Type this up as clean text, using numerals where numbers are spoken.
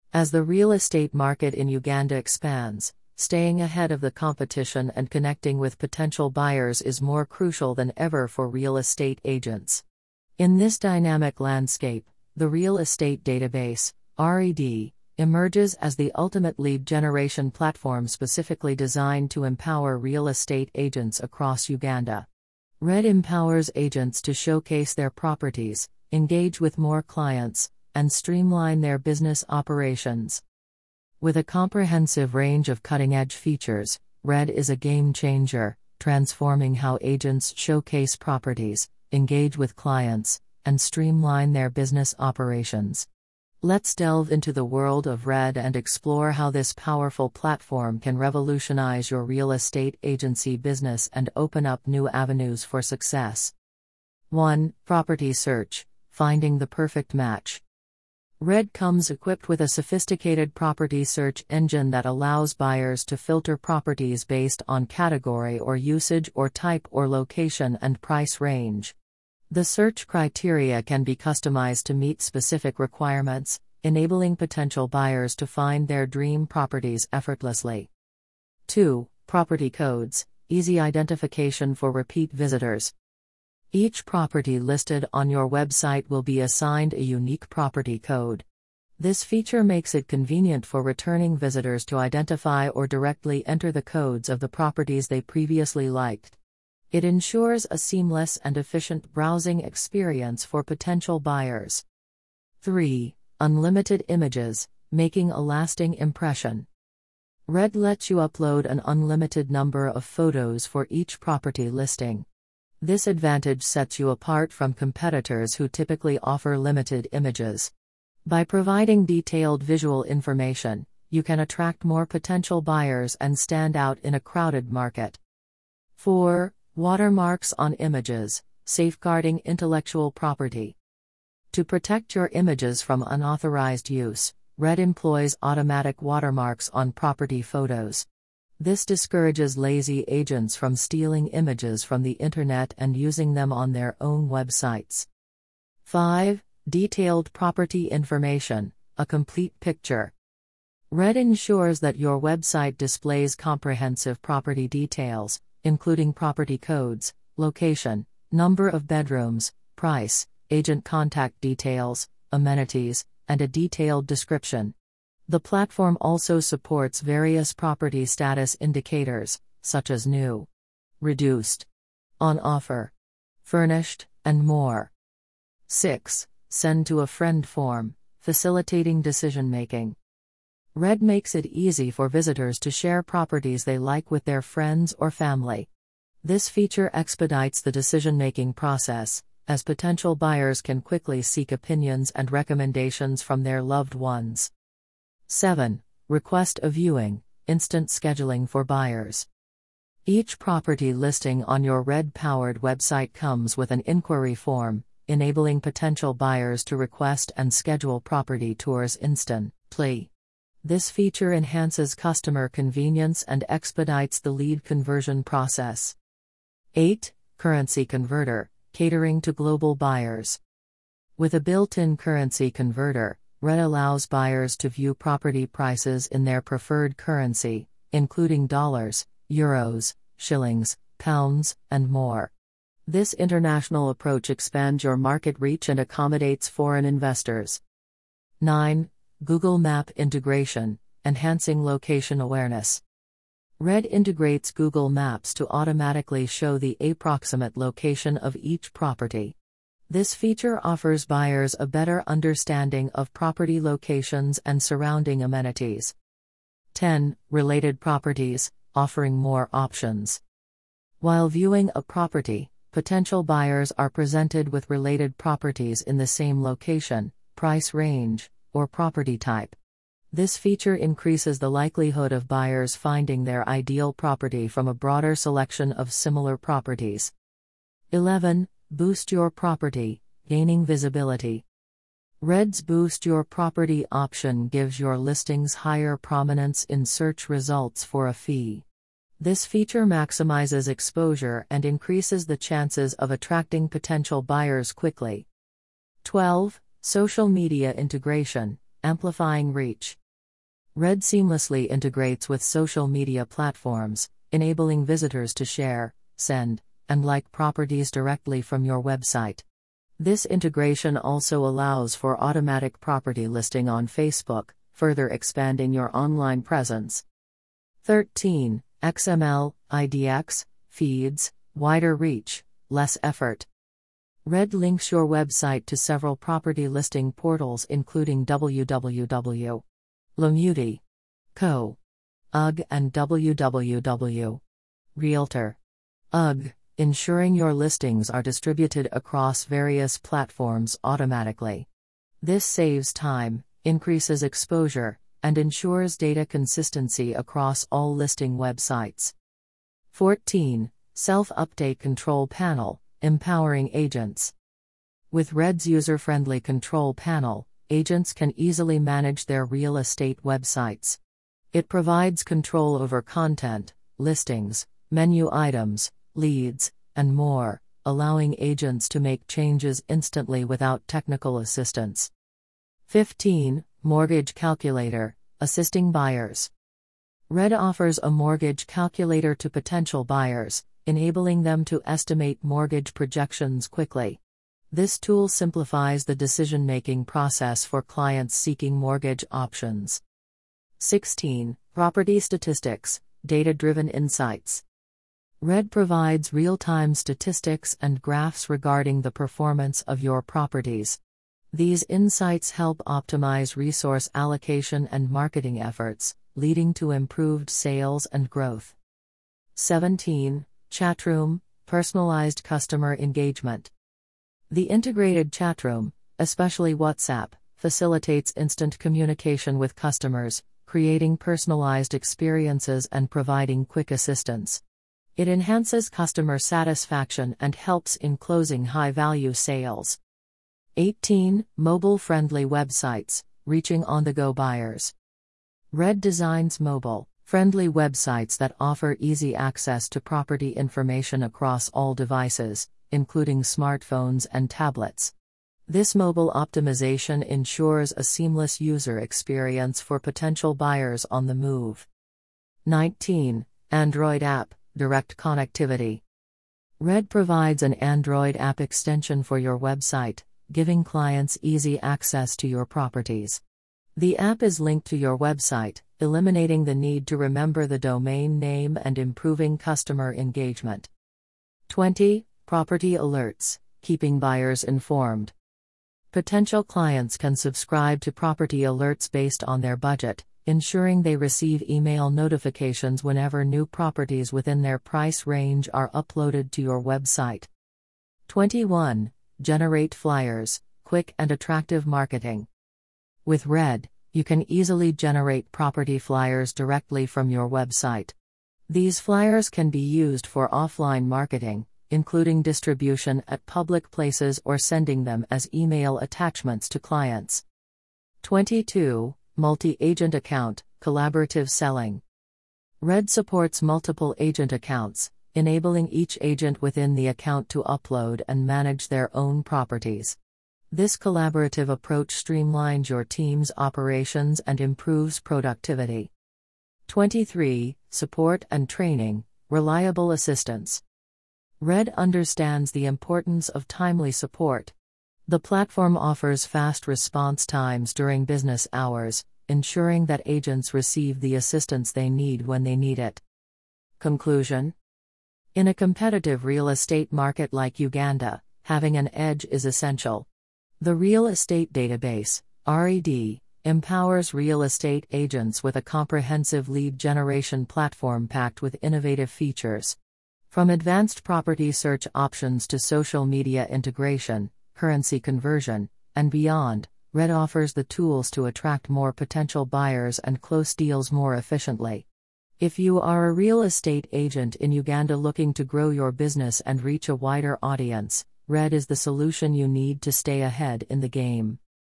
As the real estate market in Uganda expands, staying ahead of the competition and connecting with potential buyers is more crucial than ever for real estate agents. In this dynamic landscape, the Real Estate Database, RED, emerges as the ultimate lead generation platform specifically designed to empower real estate agents across Uganda. RED empowers agents to showcase their properties, engage with more clients, and streamline their business operations. With a comprehensive range of cutting-edge features, RED is a game changer, transforming how agents showcase properties, engage with clients, and streamline their business operations. Let's delve into the world of RED and explore how this powerful platform can revolutionize your real estate agency business and open up new avenues for success. 1. Property Search: Finding the perfect match. RED comes equipped with a sophisticated property search engine that allows buyers to filter properties based on category or usage or type or location and price range. The search criteria can be customized to meet specific requirements, enabling potential buyers to find their dream properties effortlessly. 2. Property Codes: Easy identification for repeat visitors. Each property listed on your website will be assigned a unique property code. This feature makes it convenient for returning visitors to identify or directly enter the codes of the properties they previously liked. It ensures a seamless and efficient browsing experience for potential buyers. 3. Unlimited Images: Making a lasting impression. RED lets you upload an unlimited number of photos for each property listing. This advantage sets you apart from competitors who typically offer limited images. By providing detailed visual information, you can attract more potential buyers and stand out in a crowded market. 4. Watermarks on Images: Safeguarding intellectual property. To protect your images from unauthorized use, RED employs automatic watermarks on property photos. This discourages lazy agents from stealing images from the internet and using them on their own websites. 5. Detailed Property Information: A complete picture. RED ensures that your website displays comprehensive property details, including property codes, location, number of bedrooms, price, agent contact details, amenities, and a detailed description. The platform also supports various property status indicators, such as new, reduced, on offer, furnished, and more. 6. Send to a friend form: Facilitating decision-making. RED makes it easy for visitors to share properties they like with their friends or family. This feature expedites the decision-making process, as potential buyers can quickly seek opinions and recommendations from their loved ones. 7. Request a Viewing: Instant scheduling for buyers. Each property listing on your RED-powered website comes with an inquiry form, enabling potential buyers to request and schedule property tours instantly. This feature enhances customer convenience and expedites the lead conversion process. 8. Currency Converter: Catering to global buyers. With a built-in currency converter, RED allows buyers to view property prices in their preferred currency, including dollars, euros, shillings, pounds, and more. This international approach expands your market reach and accommodates foreign investors. 9. Google Map Integration: Enhancing location awareness. RED integrates Google Maps to automatically show the approximate location of each property. This feature offers buyers a better understanding of property locations and surrounding amenities. 10. Related Properties: Offering more options. While viewing a property, potential buyers are presented with related properties in the same location, price range, or property type. This feature increases the likelihood of buyers finding their ideal property from a broader selection of similar properties. 11. Boost Your Property: Gaining visibility. RED's Boost Your Property option gives your listings higher prominence in search results for a fee. This feature maximizes exposure and increases the chances of attracting potential buyers quickly. 12. Social Media Integration: amplifying reach. Red seamlessly integrates with social media platforms, enabling visitors to share, send, and like properties directly from your website. This integration also allows for automatic property listing on Facebook, further expanding your online presence. 13. XML, IDX, feeds, wider reach, less effort. Red links your website to several property listing portals including www.lemuti.co, UGG and www.realtor. UGG, ensuring your listings are distributed across various platforms automatically. This saves time, increases exposure, and ensures data consistency across all listing websites. 14. Self-Update Control Panel, empowering agents. With Red's user-friendly control panel, agents can easily manage their real estate websites. It provides control over content, listings, menu items, leads, and more, allowing agents to make changes instantly without technical assistance. 15. Mortgage Calculator, assisting buyers. Red offers a mortgage calculator to potential buyers, enabling them to estimate mortgage projections quickly. This tool simplifies the decision-making process for clients seeking mortgage options. 16. Property Statistics, data-driven insights. Red provides real-time statistics and graphs regarding the performance of your properties. These insights help optimize resource allocation and marketing efforts, leading to improved sales and growth. 17. Chatroom, personalized customer engagement. The integrated chatroom, especially WhatsApp, facilitates instant communication with customers, creating personalized experiences and providing quick assistance. It enhances customer satisfaction and helps in closing high-value sales. 18. Mobile-friendly websites, reaching on-the-go buyers. Red designs mobile-friendly websites that offer easy access to property information across all devices, including smartphones and tablets. This mobile optimization ensures a seamless user experience for potential buyers on the move. 19. Android app, direct connectivity. Red provides an Android app extension for your website, giving clients easy access to your properties. The app is linked to your website, eliminating the need to remember the domain name and improving customer engagement. 20. Property alerts, keeping buyers informed. Potential clients can subscribe to property alerts based on their budget, ensuring they receive email notifications whenever new properties within their price range are uploaded to your website. 21. Generate flyers, quick and attractive marketing. With Red, you can easily generate property flyers directly from your website. These flyers can be used for offline marketing, including distribution at public places or sending them as email attachments to clients. 22. Multi-agent account, collaborative selling. Red supports multiple agent accounts, enabling each agent within the account to upload and manage their own properties. This collaborative approach streamlines your team's operations and improves productivity. 23. Support and training, reliable assistance. Red understands the importance of timely support. The platform offers fast response times during business hours, ensuring that agents receive the assistance they need when they need it. Conclusion: in a competitive real estate market like Uganda, having an edge is essential. The Real Estate Database, RED, empowers real estate agents with a comprehensive lead generation platform packed with innovative features. From advanced property search options to social media integration, currency conversion, and beyond, Red offers the tools to attract more potential buyers and close deals more efficiently. If you are a real estate agent in Uganda looking to grow your business and reach a wider audience, Red is the solution you need to stay ahead in the game.